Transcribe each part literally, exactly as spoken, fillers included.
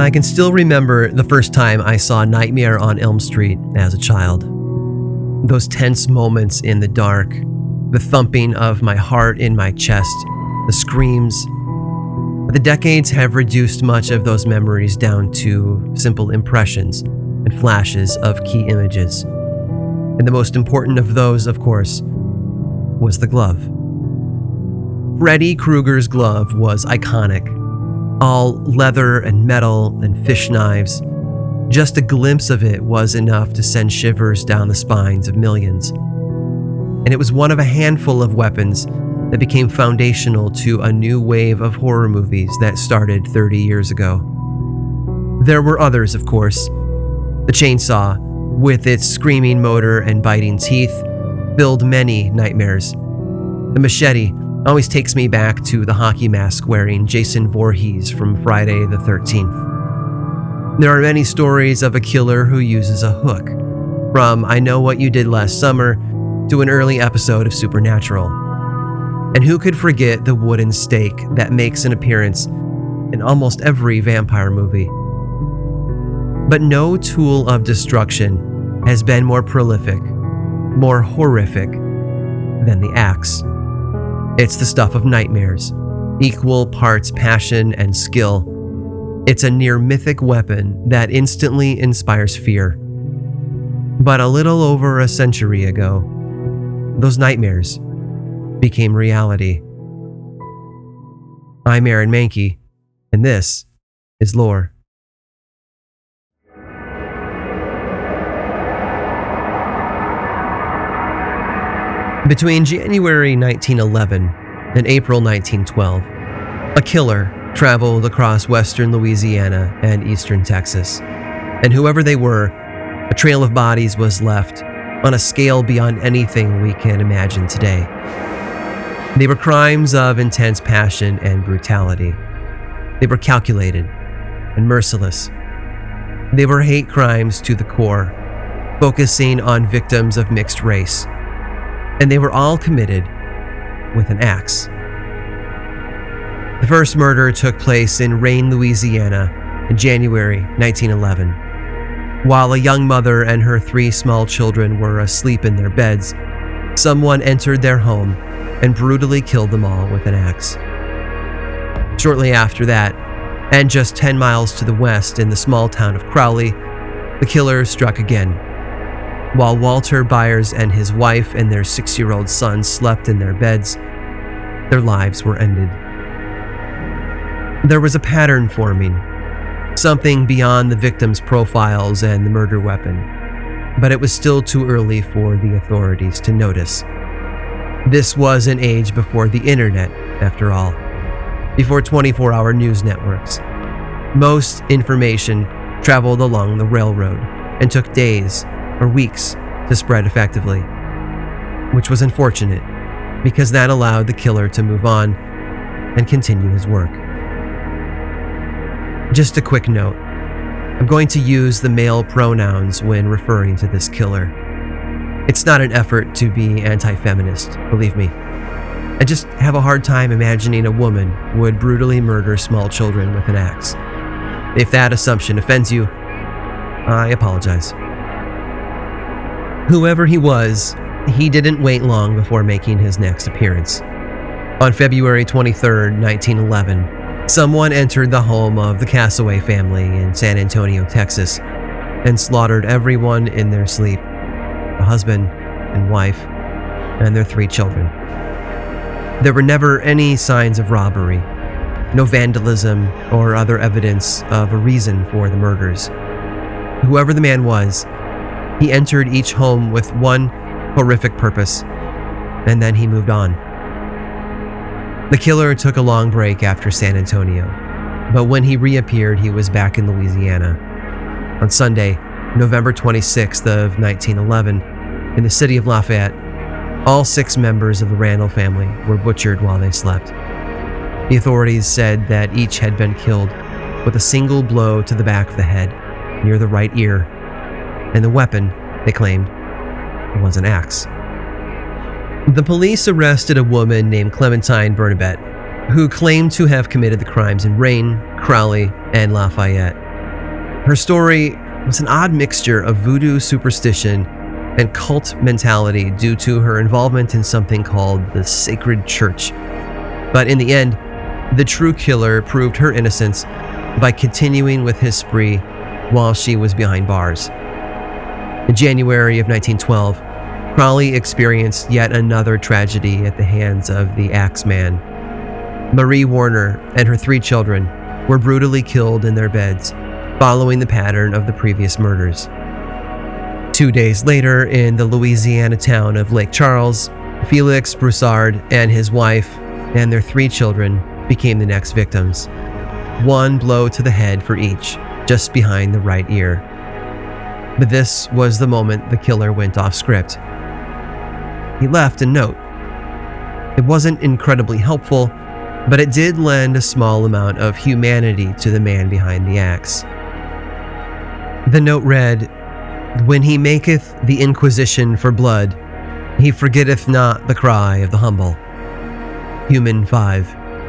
I can still remember the first time I saw Nightmare on Elm Street as a child. Those tense moments in the dark, the thumping of my heart in my chest, the screams. The decades have reduced much of those memories down to simple impressions and flashes of key images. And the most important of those, of course, was the glove. Freddy Krueger's glove was iconic. All leather and metal and fish knives. Just a glimpse of it was enough to send shivers down the spines of millions. And it was one of a handful of weapons that became foundational to a new wave of horror movies that started thirty years ago. There were others, of course. The chainsaw, with its screaming motor and biting teeth, filled many nightmares. The machete always takes me back to the hockey mask wearing Jason Voorhees from Friday the thirteenth. There are many stories of a killer who uses a hook, from I Know What You Did Last Summer to an early episode of Supernatural. And who could forget the wooden stake that makes an appearance in almost every vampire movie? But no tool of destruction has been more prolific, more horrific than the axe. It's the stuff of nightmares, equal parts passion and skill. It's a near mythic weapon that instantly inspires fear. But a little over a century ago, those nightmares became reality. I'm Aaron Mahnke, and this is Lore. Between January nineteen eleven and April nineteen twelve, a killer traveled across western Louisiana and eastern Texas, and whoever they were, a trail of bodies was left on a scale beyond anything we can imagine today. They were crimes of intense passion and brutality. They were calculated and merciless. They were hate crimes to the core, focusing on victims of mixed race. And they were all committed with an axe. The first murder took place in Rayne, Louisiana in January nineteen eleven. While a young mother and her three small children were asleep in their beds, someone entered their home and brutally killed them all with an axe. Shortly after that, and just ten miles to the west in the small town of Crowley, the killer struck again. While Walter Byers and his wife and their six-year-old son slept in their beds, their lives were ended. There was a pattern forming, something beyond the victims' profiles and the murder weapon, but it was still too early for the authorities to notice. This was an age before the internet, after all, before twenty-four hour news networks. Most information traveled along the railroad and took days or weeks to spread effectively, which was unfortunate because that allowed the killer to move on and continue his work. Just a quick note, I'm going to use the male pronouns when referring to this killer. It's not an effort to be anti-feminist, believe me. I just have a hard time imagining a woman would brutally murder small children with an axe. If that assumption offends you, I apologize. Whoever he was, he didn't wait long before making his next appearance. On February twenty-third, nineteen eleven, someone entered the home of the Cassaway family in San Antonio, Texas, and slaughtered everyone in their sleep, a husband and wife, and their three children. There were never any signs of robbery, no vandalism or other evidence of a reason for the murders. Whoever the man was, he entered each home with one horrific purpose, and then he moved on. The killer took a long break after San Antonio, but when he reappeared, he was back in Louisiana. On Sunday, November twenty-sixth of nineteen eleven, in the city of Lafayette, all six members of the Randall family were butchered while they slept. The authorities said that each had been killed with a single blow to the back of the head, near the right ear, and the weapon, they claimed, was an axe. The police arrested a woman named Clementine Bernabet, who claimed to have committed the crimes in Rayne, Crowley, and Lafayette. Her story was an odd mixture of voodoo superstition and cult mentality due to her involvement in something called the Sacred Church. But in the end, the true killer proved her innocence by continuing with his spree while she was behind bars. In January of nineteen twelve, Crowley experienced yet another tragedy at the hands of the Axeman. Marie Warner and her three children were brutally killed in their beds, following the pattern of the previous murders. Two days later, in the Louisiana town of Lake Charles, Felix Broussard and his wife and their three children became the next victims. One blow to the head for each, just behind the right ear. But this was the moment the killer went off script. He left a note. It wasn't incredibly helpful, but it did lend a small amount of humanity to the man behind the axe. The note read, "When he maketh the inquisition for blood, he forgetteth not the cry of the humble." Human five.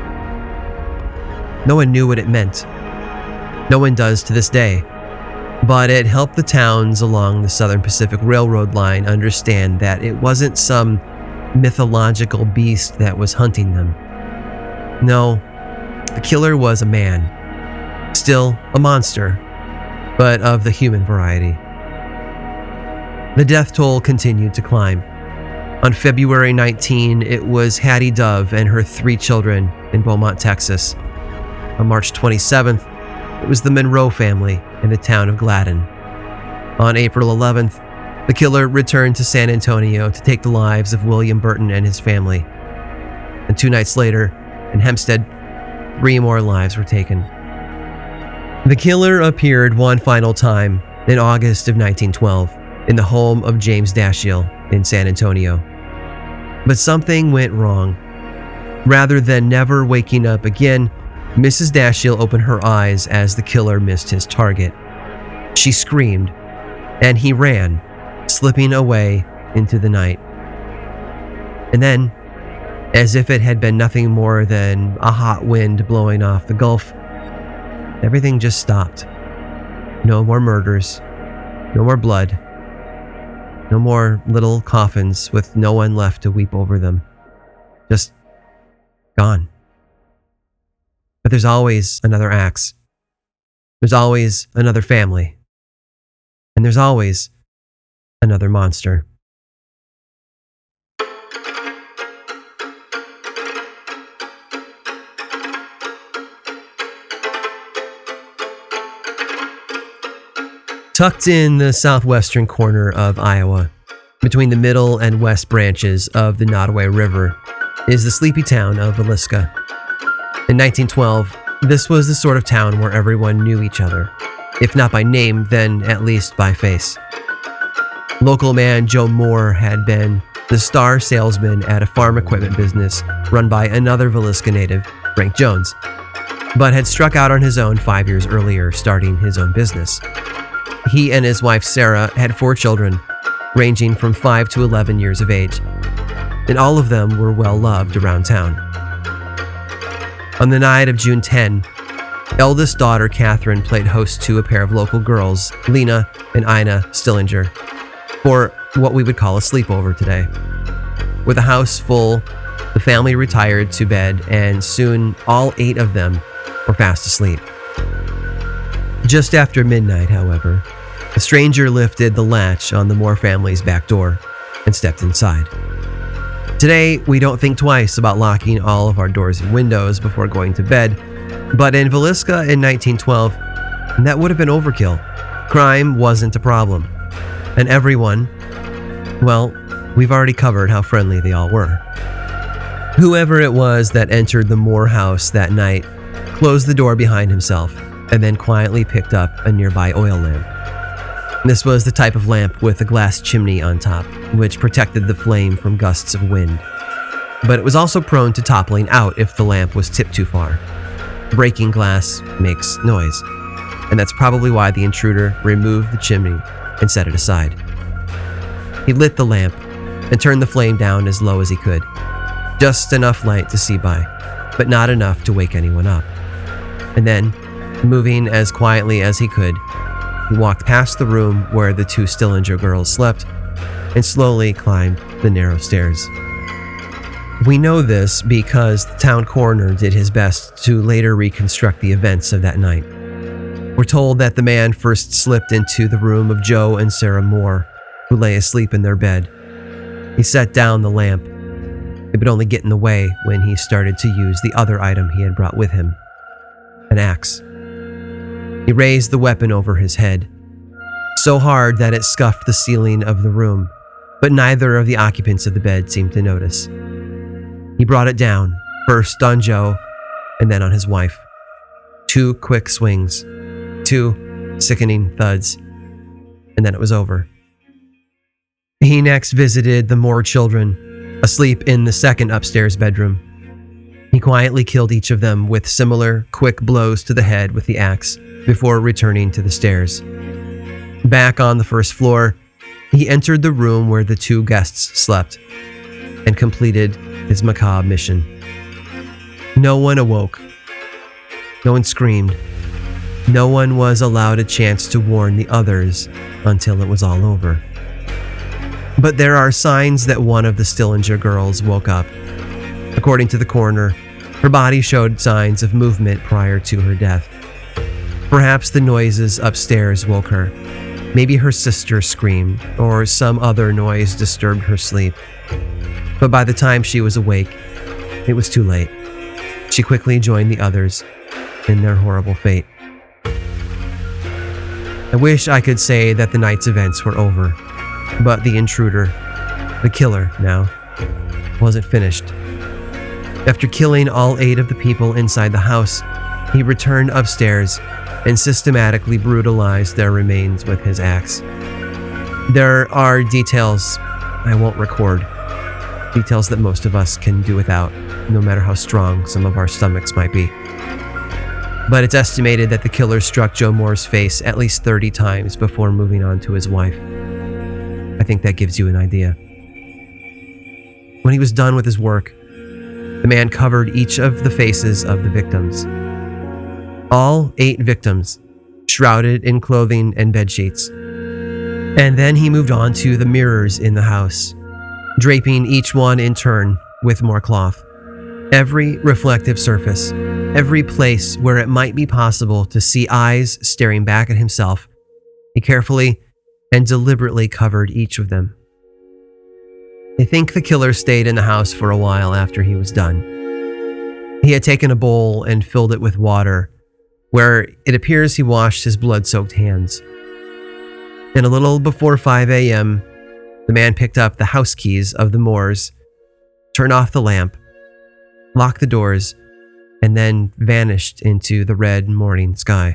No one knew what it meant. No one does to this day. But it helped the towns along the Southern Pacific Railroad line understand that it wasn't some mythological beast that was hunting them. No, the killer was a man. Still a monster, but of the human variety. The death toll continued to climb. On February nineteenth, it was Hattie Dove and her three children in Beaumont, Texas. On March twenty-seventh, it was the Monroe family in the town of Gladden. On April eleventh, the killer returned to San Antonio to take the lives of William Burton and his family. And two nights later, in Hempstead, three more lives were taken. The killer appeared one final time in August of nineteen twelve in the home of James Dashiell in San Antonio. But something went wrong. Rather than never waking up again, Missus Dashiell opened her eyes as the killer missed his target. She screamed, and he ran, slipping away into the night. And then, as if it had been nothing more than a hot wind blowing off the Gulf, everything just stopped. No more murders, no more blood, no more little coffins with no one left to weep over them. Just gone. But there's always another axe. There's always another family. And there's always another monster. Tucked in the southwestern corner of Iowa, between the middle and west branches of the Nottoway River, is the sleepy town of Villisca. In nineteen twelve, this was the sort of town where everyone knew each other, if not by name, then at least by face. Local man Joe Moore had been the star salesman at a farm equipment business run by another Villisca native, Frank Jones, but had struck out on his own five years earlier, starting his own business. He and his wife Sarah had four children, ranging from five to eleven years of age, and all of them were well loved around town. On the night of June tenth, eldest daughter Catherine played host to a pair of local girls, Lena and Ina Stillinger, for what we would call a sleepover today. With a house full, the family retired to bed, and soon all eight of them were fast asleep. Just after midnight, however, a stranger lifted the latch on the Moore family's back door and stepped inside. Today, we don't think twice about locking all of our doors and windows before going to bed, but in Villisca in nineteen twelve, that would have been overkill. Crime wasn't a problem. And everyone, well, we've already covered how friendly they all were. Whoever it was that entered the Moore house that night closed the door behind himself and then quietly picked up a nearby oil lamp. This was the type of lamp with a glass chimney on top, which protected the flame from gusts of wind. But it was also prone to toppling out if the lamp was tipped too far. Breaking glass makes noise, and that's probably why the intruder removed the chimney and set it aside. He lit the lamp and turned the flame down as low as he could. Just enough light to see by, but not enough to wake anyone up. And then Moving as quietly as he could, he walked past the room where the two Stillinger girls slept and slowly climbed the narrow stairs. We know this because the town coroner did his best to later reconstruct the events of that night. We're told that the man first slipped into the room of Joe and Sarah Moore, who lay asleep in their bed. He set down the lamp. It would only get in the way when he started to use the other item he had brought with him, an axe. He raised the weapon over his head, so hard that it scuffed the ceiling of the room, but neither of the occupants of the bed seemed to notice. He brought it down, first on Joe and then on his wife. Two quick swings, two sickening thuds, and then it was over. He next visited the Moore children, asleep in the second upstairs bedroom. He quietly killed each of them with similar quick blows to the head with the axe before returning to the stairs. Back on the first floor, he entered the room where the two guests slept and completed his macabre mission. No one awoke. No one screamed. No one was allowed a chance to warn the others until it was all over. But there are signs that one of the Stillinger girls woke up. According to the coroner, her body showed signs of movement prior to her death. Perhaps the noises upstairs woke her. Maybe her sister screamed, or some other noise disturbed her sleep. But by the time she was awake, it was too late. She quickly joined the others in their horrible fate. I wish I could say that the night's events were over, but the intruder, the killer now, wasn't finished. After killing all eight of the people inside the house, he returned upstairs and systematically brutalized their remains with his axe. There are details I won't record, details that most of us can do without, no matter how strong some of our stomachs might be. But it's estimated that the killer struck Joe Moore's face at least thirty times before moving on to his wife. I think that gives you an idea. When he was done with his work, the man covered each of the faces of the victims. All eight victims, shrouded in clothing and bedsheets. And then he moved on to the mirrors in the house, draping each one in turn with more cloth. Every reflective surface, every place where it might be possible to see eyes staring back at himself, he carefully and deliberately covered each of them. They think the killer stayed in the house for a while after he was done. He had taken a bowl and filled it with water, where it appears he washed his blood-soaked hands. And a little before five a.m., the man picked up the house keys of the Moores, turned off the lamp, locked the doors, and then vanished into the red morning sky.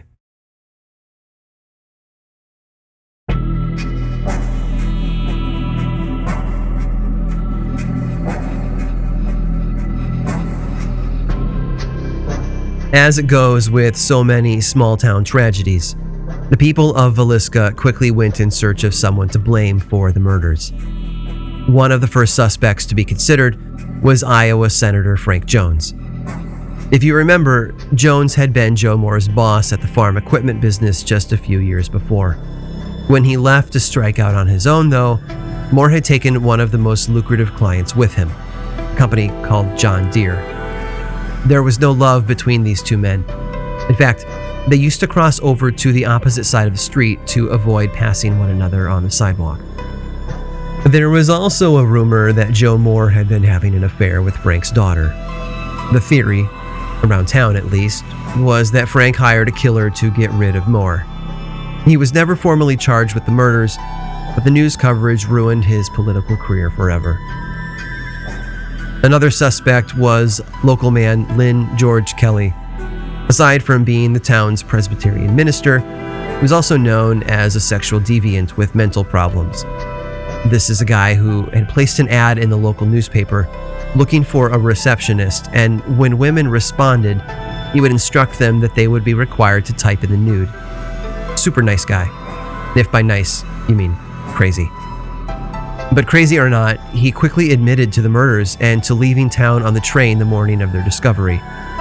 As it goes with so many small-town tragedies, the people of Villisca quickly went in search of someone to blame for the murders. One of the first suspects to be considered was Iowa Senator Frank Jones. If you remember, Jones had been Joe Moore's boss at the farm equipment business just a few years before. When he left to strike out on his own, though, Moore had taken one of the most lucrative clients with him, a company called John Deere. There was no love between these two men. In fact, they used to cross over to the opposite side of the street to avoid passing one another on the sidewalk. There was also a rumor that Joe Moore had been having an affair with Frank's daughter. The theory, around town at least, was that Frank hired a killer to get rid of Moore. He was never formally charged with the murders, but the news coverage ruined his political career forever. Another suspect was local man Lynn George Kelly. Aside from being the town's Presbyterian minister, he was also known as a sexual deviant with mental problems. This is a guy who had placed an ad in the local newspaper looking for a receptionist, and when women responded, he would instruct them that they would be required to type in the nude. Super nice guy. If by nice, you mean crazy. But crazy or not, he quickly admitted to the murders and to leaving town on the train the morning of their discovery.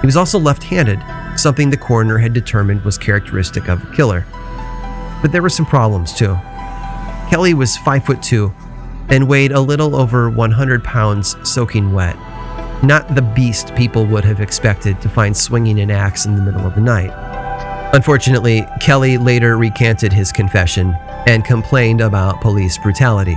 He was also left-handed, something the coroner had determined was characteristic of the killer. But there were some problems too. Kelly was five foot two and weighed a little over one hundred pounds soaking wet. Not the beast people would have expected to find swinging an axe in the middle of the night. Unfortunately, Kelly later recanted his confession and complained about police brutality.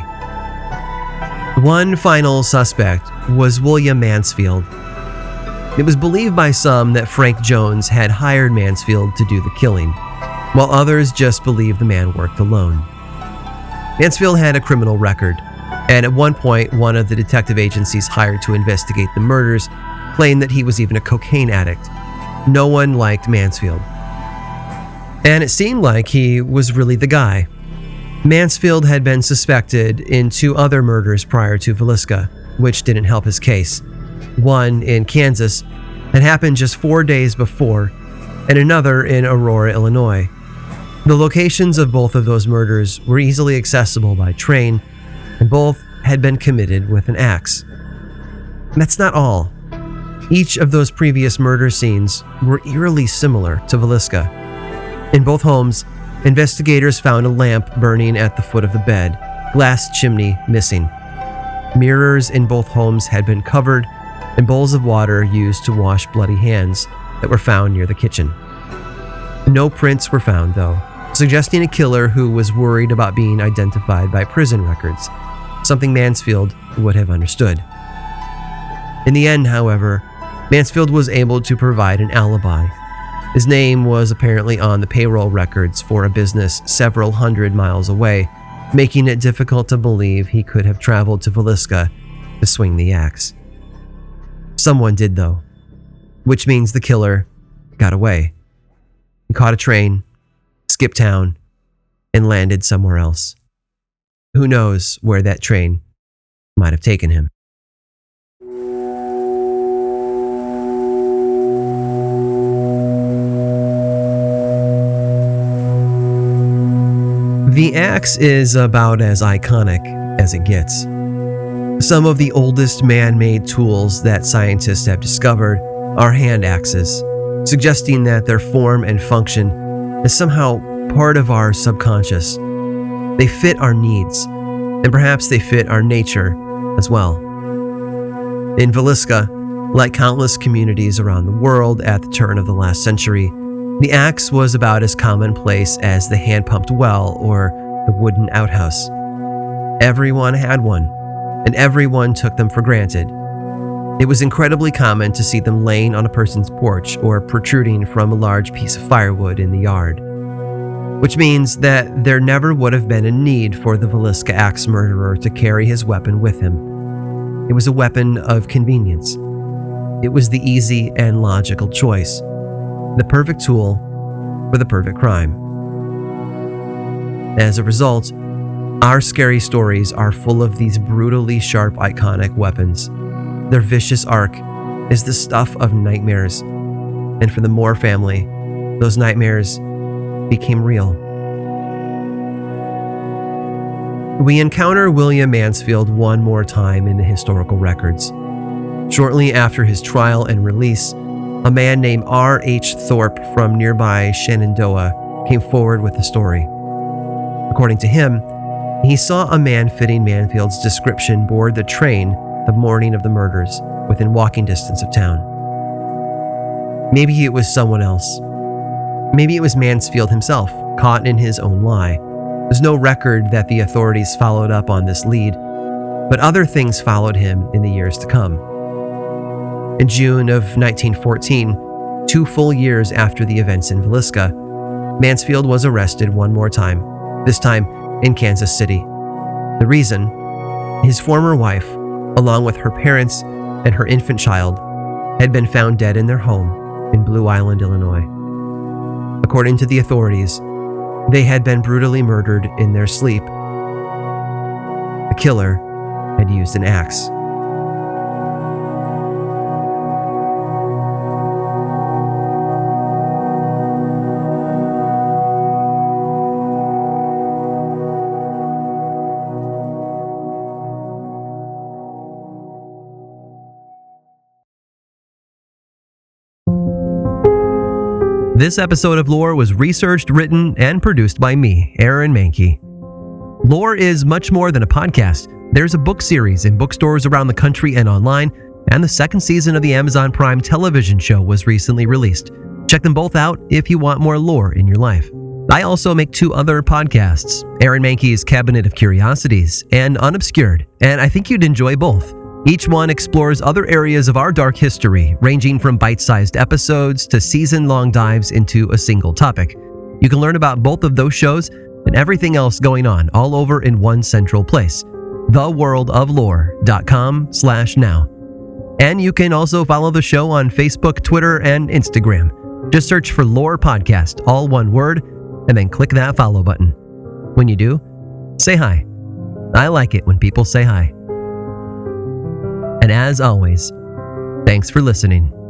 One final suspect was William Mansfield. It was believed by some that Frank Jones had hired Mansfield to do the killing, while others just believed the man worked alone. Mansfield had a criminal record, and at one point, one of the detective agencies hired to investigate the murders claimed that he was even a cocaine addict. No one liked Mansfield. And it seemed like he was really the guy. Mansfield had been suspected in two other murders prior to Villisca, which didn't help his case. One in Kansas had happened just four days before, and another in Aurora, Illinois. The locations of both of those murders were easily accessible by train, and both had been committed with an axe. That's not all. Each of those previous murder scenes were eerily similar to Villisca. In both homes, investigators found a lamp burning at the foot of the bed, glass chimney missing. Mirrors in both homes had been covered, and bowls of water used to wash bloody hands that were found near the kitchen. No prints were found, though, suggesting a killer who was worried about being identified by prison records, something Mansfield would have understood. In the end, however, Mansfield was able to provide an alibi. His name was apparently on the payroll records for a business several hundred miles away, making it difficult to believe he could have traveled to Villisca to swing the axe. Someone did, though, which means the killer got away. He caught a train, skipped town, and landed somewhere else. Who knows where that train might have taken him? The axe is about as iconic as it gets. Some of the oldest man-made tools that scientists have discovered are hand axes, suggesting that their form and function is somehow part of our subconscious. They fit our needs, and perhaps they fit our nature as well. In Villisca, like countless communities around the world at the turn of the last century, the axe was about as commonplace as the hand-pumped well or the wooden outhouse. Everyone had one, and everyone took them for granted. It was incredibly common to see them laying on a person's porch or protruding from a large piece of firewood in the yard, which means that there never would have been a need for the Villisca axe murderer to carry his weapon with him. It was a weapon of convenience. It was the easy and logical choice, the perfect tool for the perfect crime. As a result, our scary stories are full of these brutally sharp, iconic weapons. Their vicious arc is the stuff of nightmares, and for the Moore family, those nightmares became real. We encounter William Mansfield one more time in the historical records. Shortly after his trial and release, a man named R H Thorpe from nearby Shenandoah came forward with the story. According to him, he saw a man fitting Mansfield's description board the train the morning of the murders, within walking distance of town. Maybe it was someone else. Maybe it was Mansfield himself, caught in his own lie. There's no record that the authorities followed up on this lead, but other things followed him in the years to come. In June of nineteen fourteen, two full years after the events in Villisca, Mansfield was arrested one more time, this time in Kansas City. The reason? His former wife, along with her parents and her infant child, had been found dead in their home in Blue Island, Illinois. According to the authorities, they had been brutally murdered in their sleep. The killer had used an axe. This episode of Lore was researched, written, and produced by me, Aaron Mahnke. Lore is much more than a podcast. There's a book series in bookstores around the country and online, and the second season of the Amazon Prime television show was recently released. Check them both out if you want more lore in your life. I also make two other podcasts, Aaron Mahnke's Cabinet of Curiosities and Unobscured, and I think you'd enjoy both. Each one explores other areas of our dark history, ranging from bite-sized episodes to season-long dives into a single topic. You can learn about both of those shows and everything else going on all over in one central place, the world of lore dot com slash now. And you can also follow the show on Facebook, Twitter, and Instagram. Just search for Lore Podcast, all one word, and then click that follow button. When you do, say hi. I like it when people say hi. And as always, thanks for listening.